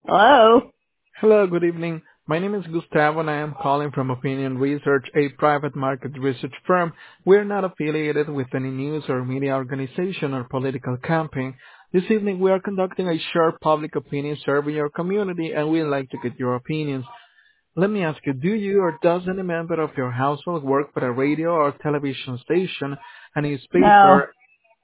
Hello? Hello, good evening. My name is Gustavo and I am calling from Opinion Research, a private market research firm. We're not affiliated with any news or media organization or political campaign. This evening we are conducting a short public opinion survey in your community and we'd like to get your opinions. Let me ask you, do you or does any member of your household work for a radio or television station, a No. newspaper?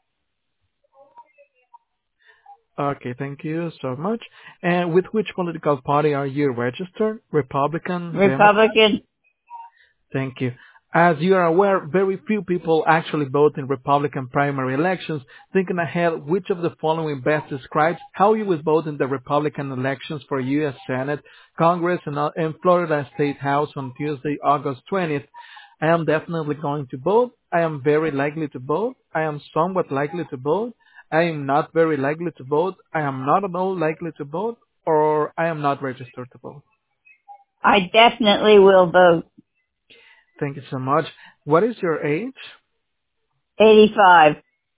Okay, thank you so much. And with which political party are you registered? Republican, Democrat? Republican? Thank you. As you are aware, very few people actually vote in Republican primary elections. Thinking ahead, which of the following best describes how you would vote in the Republican elections for U.S. Senate, Congress, and Florida State House on Tuesday, August 20th? I am definitely going to vote. I am very likely to vote. I am somewhat likely to vote. I am not very likely to vote. I am not at all likely to vote. Or I am not registered to vote. I definitely will vote. Thank you so much. What is your age? 85.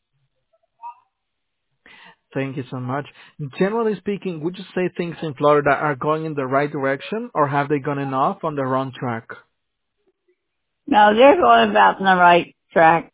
Thank you so much. Generally speaking, would you say things in Florida are going in the right direction or have they gone off on the wrong track? No, they're going about in the right track.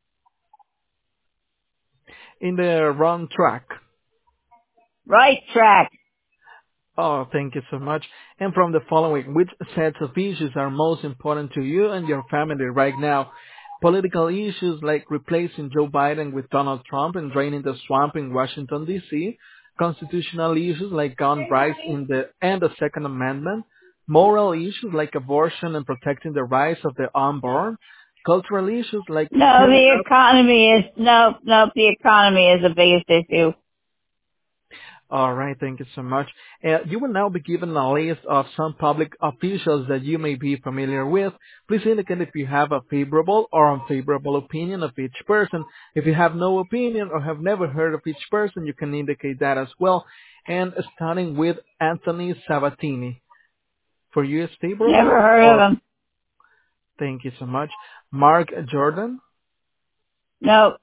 In the wrong track. Right track. Oh, thank you so much. And from the following, which sets of issues are most important to you and your family right now? Political issues like replacing Joe Biden with Donald Trump and draining the swamp in Washington, D.C., constitutional issues like gun rights and the Second Amendment, moral issues like abortion and protecting the rights of the unborn, cultural issues like No, standing the up. economy is, no, the economy is the biggest issue. All right, thank you so much. You will now be given a list of some public officials that you may be familiar with. Please indicate if you have a favorable or unfavorable opinion of each person. If you have no opinion or have never heard of each person, you can indicate that as well. And starting with Anthony Sabatini. For you, is Never favorable heard of or them. thank you so much. Mark Jordan. No,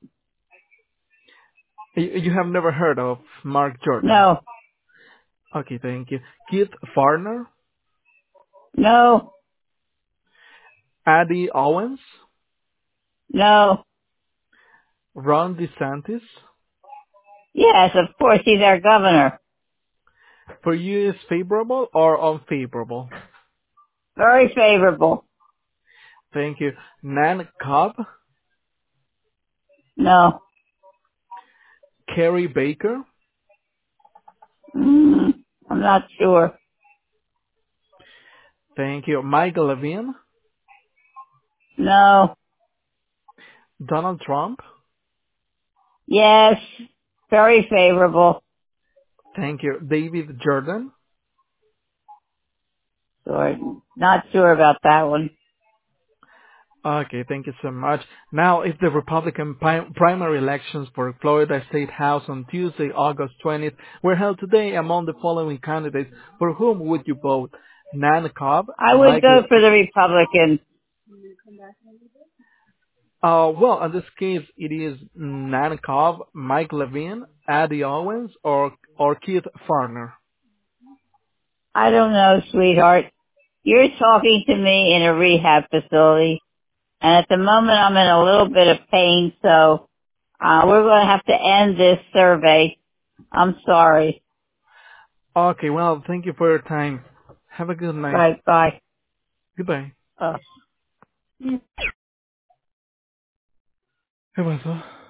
You have never heard of Mark Jordan. no, Okay, thank you. Keith Farner. no, Addie Owens. no. Ron DeSantis. Yes, of course, he's our governor. For you is favorable or unfavorable? Very favorable. Thank you. Nan Cobb, No. Kerry Baker. Mm, I'm not sure. Thank you. Michael Levine, No. Donald Trump. Yes. Very favorable. Thank you. David Jordan. Sure. Not sure about that one. Okay, thank you so much. Now, if the Republican primary elections for Florida State House on Tuesday, August 20th, were held today among the following candidates, for whom would you vote? Nan Cobb, I would Michael. go for the Republican. Well, in this case, it is Nan Cobb, Mike Levine, Addie Owens, or Keith Farner. I don't know, sweetheart. You're talking to me in a rehab facility, and at the moment I'm in a little bit of pain, so we're going to have to end this survey. I'm sorry. Okay, well, thank you for your time. Have a good night. Right, bye. Goodbye. Uh, ¿Qué pasó?